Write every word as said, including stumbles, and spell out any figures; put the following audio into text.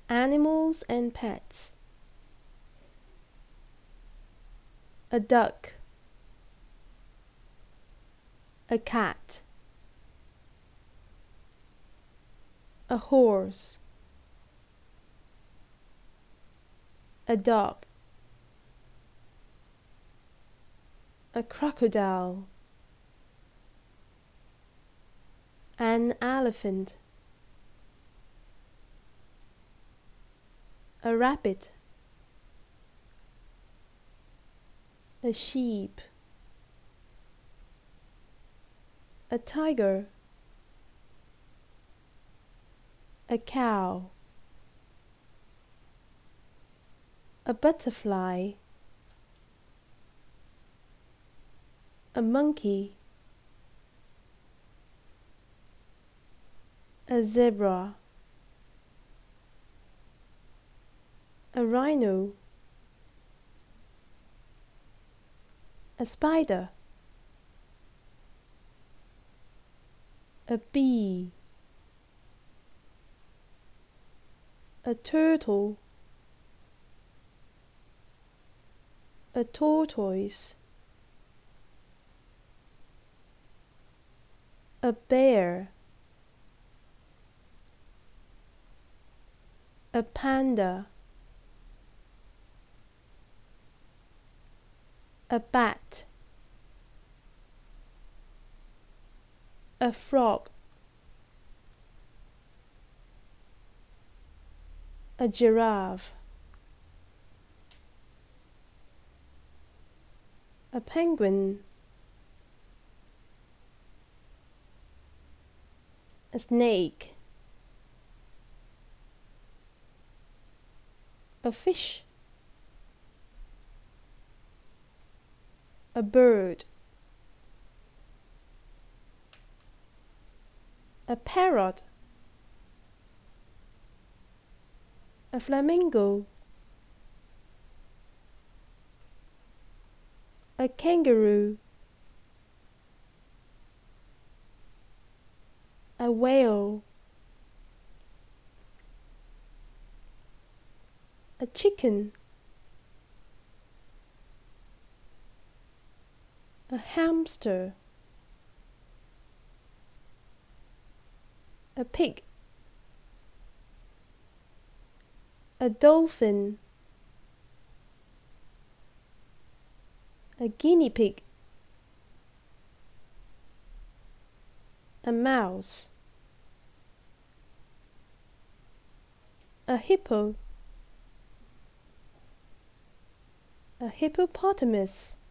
Animals and pets. A duck, a cat, a horse, a dog, a crocodile, an elephant, a rabbit, a sheep, a tiger, a cow, a butterfly, a monkey, a zebra, a rhino, a spider, a bee, a turtle, a tortoise, a bear, a panda, a bat, a frog, a giraffe, a penguin, a snake, a fish, a bird, a parrot, a flamingo, a kangaroo, a whale, a chicken, a hamster, a pig, a dolphin, a guinea pig, a mouse, a hippo, a hippopotamus,